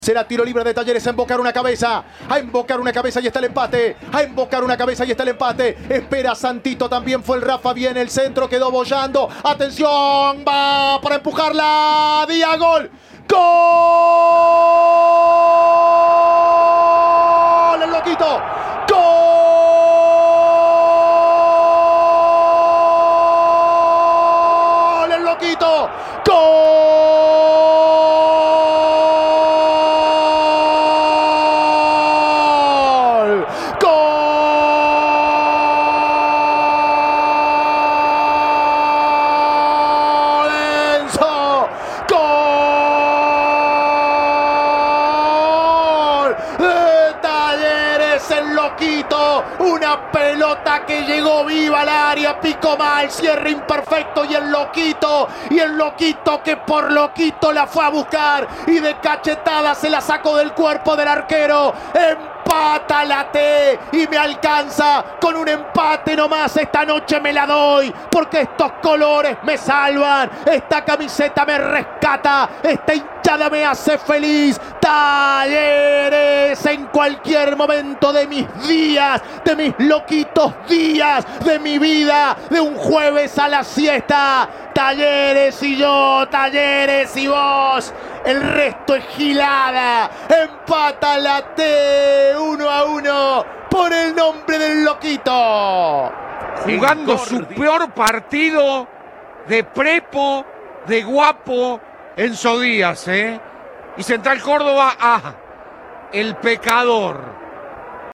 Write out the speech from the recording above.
Será tiro libre de Talleres a invocar una cabeza. A invocar una cabeza y está el empate. A invocar una cabeza y está el empate. Espera Santito, también fue el Rafa. Viene el centro, quedó bollando. Atención, va para empujarla. Díaz, gol. ¡Gol! El loquito. ¡Gol! El loquito. ¡Gol! El loquito, una pelota que llegó viva al área, picó mal, cierre imperfecto y el loquito que por loquito la fue a buscar y de cachetada se la sacó del cuerpo del arquero. Empata la T y me alcanza con un empate nomás. Esta noche me la doy porque estos colores me salvan, esta camiseta me rescata, esta hinchada me hace feliz. Talleres en cualquier momento de mis días, de mis loquitos días, de mi vida, de un jueves a la siesta. Talleres y yo, Talleres y vos, el resto es gilada. Empata la T 1-1 por el nombre del loquito. Jugando su peor partido de prepo, de guapo, Enzo Díaz, Y Central Córdoba, el pecador.